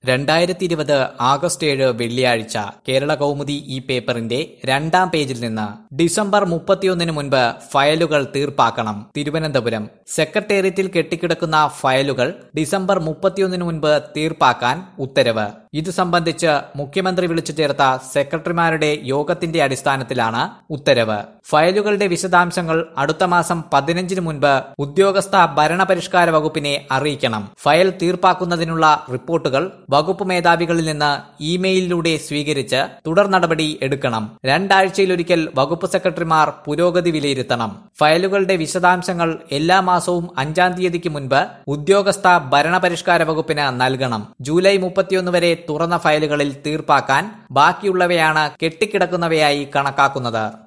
2020 August 7 വെള്ളിയാഴ്ച കേരള കൗമുദി ഈ പേപ്പറിന്റെ 2-ാം പേജിൽ നിന്ന് ഡിസംബർ 31 മുൻപ് ഫയലുകൾ തീർപ്പാക്കണം. തിരുവനന്തപുരം സെക്രട്ടേറിയറ്റിൽ കെട്ടിക്കിടക്കുന്ന ഫയലുകൾ ഡിസംബർ 31 മുൻപ് തീർപ്പാക്കാൻ ഉത്തരവ്. ഇത് സംബന്ധിച്ച് മുഖ്യമന്ത്രി വിളിച്ചു ചേർത്ത സെക്രട്ടറിമാരുടെ യോഗത്തിന്റെ അടിസ്ഥാനത്തിലാണ് ഉത്തരവ്. ഫയലുകളുടെ വിശദാംശങ്ങൾ അടുത്ത മാസം 15 മുൻപ് ഉദ്യോഗസ്ഥ ഭരണപരിഷ്കാര വകുപ്പിനെ അറിയിക്കണം. ഫയൽ തീർപ്പാക്കുന്നതിനുള്ള റിപ്പോർട്ടുകൾ വകുപ്പ് മേധാവികളിൽ നിന്ന് ഇമെയിലിലൂടെ സ്വീകരിച്ച് തുടർ നടപടി എടുക്കണം. 2 ആഴ്ചയിലൊരിക്കൽ വകുപ്പ് സെക്രട്ടറിമാർ പുരോഗതി വിലയിരുത്തണം. ഫയലുകളുടെ വിശദാംശങ്ങൾ എല്ലാ മാസവും 5-ാം തീയതിക്ക് മുൻപ് ഉദ്യോഗസ്ഥ ഭരണപരിഷ്കാര വകുപ്പിന് നൽകണം. ജൂലൈ 31 വരെ തുറന്ന ഫയലുകളിൽ തീർപ്പാക്കാൻ ബാക്കിയുള്ളവയാണ് കെട്ടിക്കിടക്കുന്നവയായി കണക്കാക്കുന്നത്.